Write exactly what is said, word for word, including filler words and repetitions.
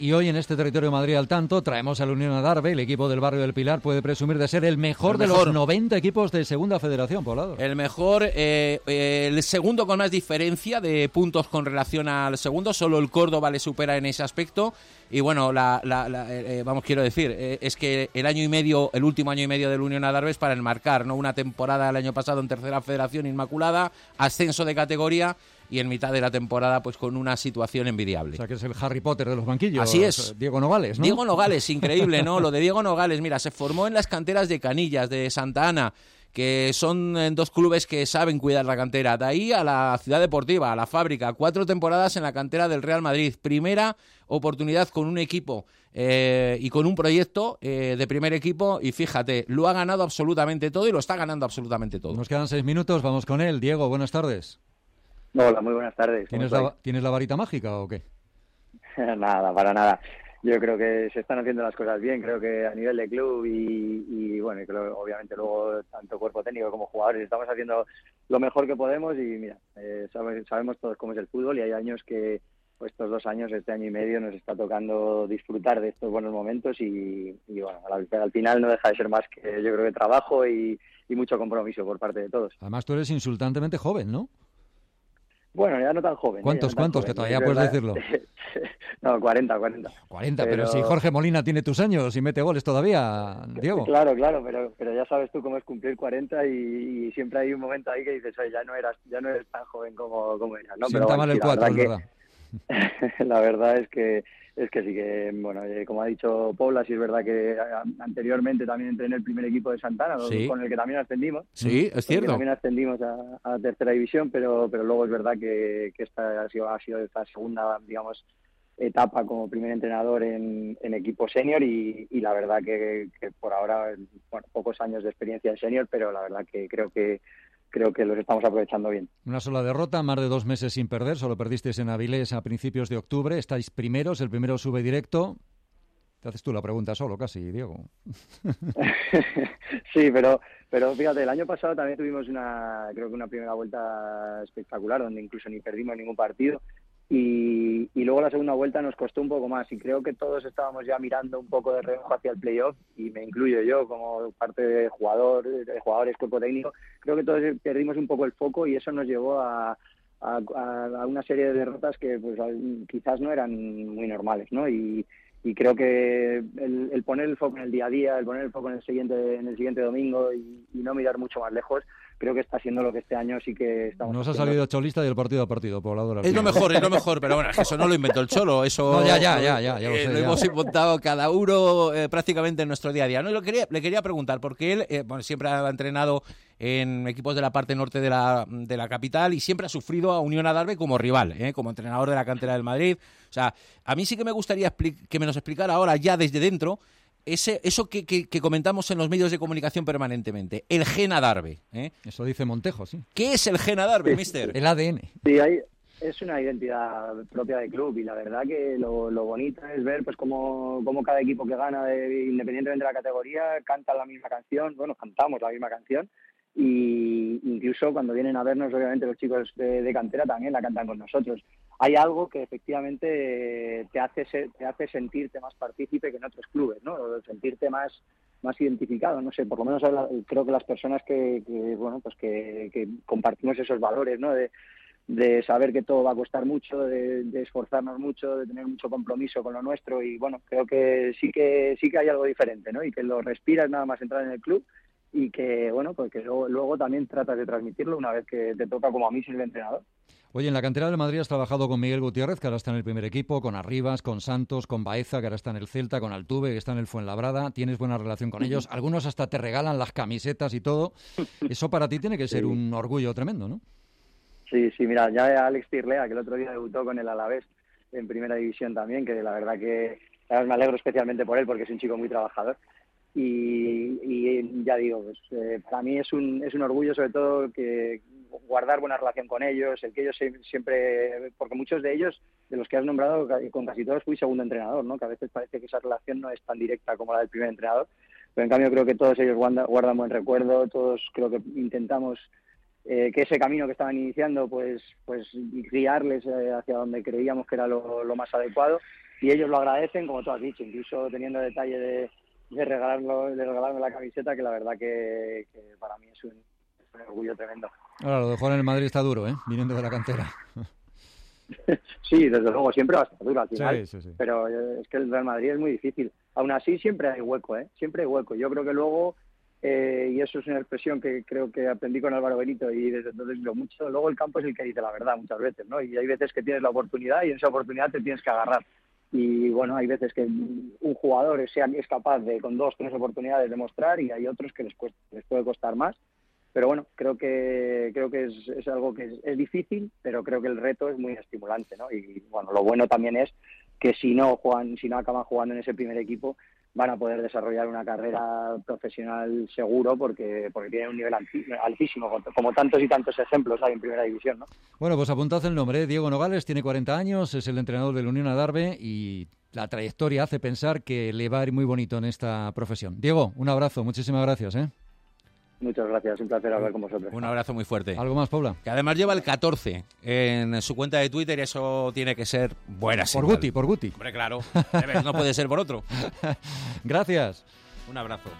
Y hoy en este territorio de Madrid al tanto traemos al Unión Adarve. El equipo del barrio del Pilar puede presumir de ser el mejor, el mejor. de los noventa equipos de Segunda Federación, Poblado. El mejor, eh, eh, el segundo con más diferencia de puntos con relación al segundo. Solo el Córdoba le supera en ese aspecto. Y bueno, la, la, la, eh, vamos, quiero decir, eh, es que el año y medio, el último año y medio del Unión Adarve es para enmarcar, ¿no? Una temporada el año pasado en Tercera Federación inmaculada, ascenso de categoría. Y en mitad de la temporada, pues con una situación envidiable. O sea, que es el Harry Potter de los banquillos. Así es. Diego Nogales, ¿no? Diego Nogales, increíble, ¿no? Lo de Diego Nogales, mira, se formó en las canteras de Canillas, de Santa Ana, que son dos clubes que saben cuidar la cantera. De ahí a la Ciudad Deportiva, a la Fábrica. Cuatro temporadas en la cantera del Real Madrid. Primera oportunidad con un equipo eh, y con un proyecto eh, de primer equipo. Y fíjate, lo ha ganado absolutamente todo y lo está ganando absolutamente todo. Nos quedan seis minutos, vamos con él. Diego, buenas tardes. Hola, muy buenas tardes. ¿Tienes la, ¿Tienes la varita mágica o qué? Nada, para nada. Yo creo que se están haciendo las cosas bien. Creo que a nivel de club y, y bueno, y creo, obviamente luego tanto cuerpo técnico como jugadores estamos haciendo lo mejor que podemos y mira, eh, sabemos, sabemos todos cómo es el fútbol y hay años que, pues estos dos años, este año y medio nos está tocando disfrutar de estos buenos momentos y, y bueno, al, al final no deja de ser más que yo creo que trabajo y, y mucho compromiso por parte de todos. Además tú eres insultantemente joven, ¿no? Bueno, ya no tan joven. ¿Cuántos, no tan cuántos? Joven, que todavía puedes verdad. decirlo. No, cuarenta, cuarenta. cuarenta, pero... pero si Jorge Molina tiene tus años y mete goles todavía, Diego. Claro, claro, pero pero ya sabes tú cómo es cumplir cuarenta y, y siempre hay un momento ahí que dices, oye, ya no eras ya no eres tan joven como, como eras, ¿no? Sienta pero mal bueno, el sí, cuatro, es que, verdad. La verdad es que es que sí que, bueno, eh, como ha dicho Paula, sí es verdad que a, anteriormente también entré en el primer equipo de Santana, sí. con el que también ascendimos. Sí, es cierto. También ascendimos a, a tercera división, pero pero luego es verdad que, que esta ha sido, ha sido esta segunda, digamos, etapa como primer entrenador en, en equipo senior y, y la verdad que, que por ahora, bueno, pocos años de experiencia en senior, pero la verdad que creo que creo que los estamos aprovechando bien. Una sola derrota, más de dos meses sin perder, solo perdisteis en Avilés a principios de octubre, estáis primeros, el primero sube directo. Te haces tú la pregunta solo casi, Diego. Sí, pero pero fíjate, el año pasado también tuvimos una, creo que una primera vuelta espectacular, donde incluso ni perdimos ningún partido. Y, y luego la segunda vuelta nos costó un poco más y creo que todos estábamos ya mirando un poco de reojo hacia el playoff y me incluyo yo como parte de jugador, de jugadores, cuerpo técnico, creo que todos perdimos un poco el foco y eso nos llevó a, a, a una serie de derrotas que pues quizás no eran muy normales, ¿no? Y, y creo que el, el poner el foco en el día a día, el poner el foco en el siguiente en el siguiente domingo y, y no mirar mucho más lejos, creo que está siendo lo que este año sí que estamos Nos ha salido cholista y el partido a partido, Poblador. Es lo mejor, es lo mejor, pero bueno, es que eso no lo inventó el Cholo, eso no, ya, ya, ya, ya, ya lo, eh, sé, lo ya. hemos inventado cada uno eh, prácticamente en nuestro día a día. No, lo quería, le quería preguntar, porque él eh, bueno, siempre ha entrenado en equipos de la parte norte de la, de la capital y siempre ha sufrido a Unión Adarve como rival, ¿eh? Como entrenador de la cantera del Madrid. O sea, a mí sí que me gustaría que me nos explicara ahora, ya desde dentro, ese eso que, que, que comentamos en los medios de comunicación permanentemente, el gen Adarve. ¿eh? Eso dice Montejo, sí. ¿Qué es el gen Adarve, sí, mister? El A D N. Sí, hay, es una identidad propia del club y la verdad que lo, lo bonito es ver pues cómo, cómo cada equipo que gana, de, independientemente de la categoría, canta la misma canción, bueno, cantamos la misma canción y incluso cuando vienen a vernos, obviamente los chicos de, de cantera también la cantan con nosotros. Hay algo que efectivamente te hace ser, te hace sentirte más partícipe que en otros clubes, ¿no? O sentirte más más identificado, no sé, por lo menos creo que las personas que, que bueno, pues que, que compartimos esos valores, ¿no? De, de saber que todo va a costar mucho, de, de esforzarnos mucho, de tener mucho compromiso con lo nuestro y bueno, creo que sí que sí que hay algo diferente, ¿no? Y que lo respiras nada más entrar en el club y que, bueno, pues que luego, luego también tratas de transmitirlo una vez que te toca como a mí ser el entrenador. Oye, en la cantera del Madrid has trabajado con Miguel Gutiérrez, que ahora está en el primer equipo, con Arribas, con Santos, con Baeza, que ahora está en el Celta, con Altuve, que está en el Fuenlabrada. Tienes buena relación con ellos. Algunos hasta te regalan las camisetas y todo. Eso para ti tiene que ser sí. un orgullo tremendo, ¿no? Sí, sí, mira, ya Alex Tirlea, que el otro día debutó con el Alavés en primera división también, que la verdad que me alegro especialmente por él porque es un chico muy trabajador. Y, y ya digo, pues, eh, para mí es un es un orgullo sobre todo que guardar buena relación con ellos, el que ellos siempre, porque muchos de ellos, de los que has nombrado, con casi todos fui segundo entrenador, ¿no? Que a veces parece que esa relación no es tan directa como la del primer entrenador, pero en cambio creo que todos ellos guardan, guardan buen recuerdo, todos creo que intentamos eh, que ese camino que estaban iniciando, pues pues guiarles eh, hacia donde creíamos que era lo, lo más adecuado. y ellos lo agradecen, como tú has dicho, incluso teniendo detalle de, de, regalarlo, de regalarme la camiseta, que la verdad que, que para mí es un, es un orgullo tremendo. Ahora, lo de jugar en el Madrid está duro, ¿eh? Viniendo de la cantera. Sí, desde luego, siempre va a estar duro al final, sí, sí, sí. Pero es que el Real Madrid es muy difícil. Aún así, siempre hay hueco, ¿eh? Siempre hay hueco. Yo creo que luego, eh, y eso es una expresión que creo que aprendí con Álvaro Benito y desde entonces lo mucho, luego el campo es el que dice la verdad muchas veces, ¿no? Y hay veces que tienes la oportunidad y en esa oportunidad te tienes que agarrar. Y bueno, hay veces que un jugador sea, es capaz de con dos, tres oportunidades demostrar y hay otros que les, cuesta, les puede costar más. Pero bueno, creo que creo que es, es algo que es, es difícil, pero creo que el reto es muy estimulante, ¿no? Y bueno, lo bueno también es que si no juegan, si no acaban jugando en ese primer equipo, van a poder desarrollar una carrera profesional seguro porque porque tienen un nivel altísimo, como tantos y tantos ejemplos hay en Primera División, ¿no? Bueno, pues apuntad el nombre, ¿eh? Diego Nogales tiene cuarenta años, es el entrenador del Unión Adarve y la trayectoria hace pensar que le va a ir muy bonito en esta profesión. Diego, un abrazo, muchísimas gracias, ¿eh? Muchas gracias, un placer hablar con vosotros. Un abrazo muy fuerte. ¿Algo más, Paula? Que además lleva el catorce en su cuenta de Twitter y eso tiene que ser buena señal. Por Guti, por Guti. Hombre, claro, no puede ser por otro. Gracias. Un abrazo.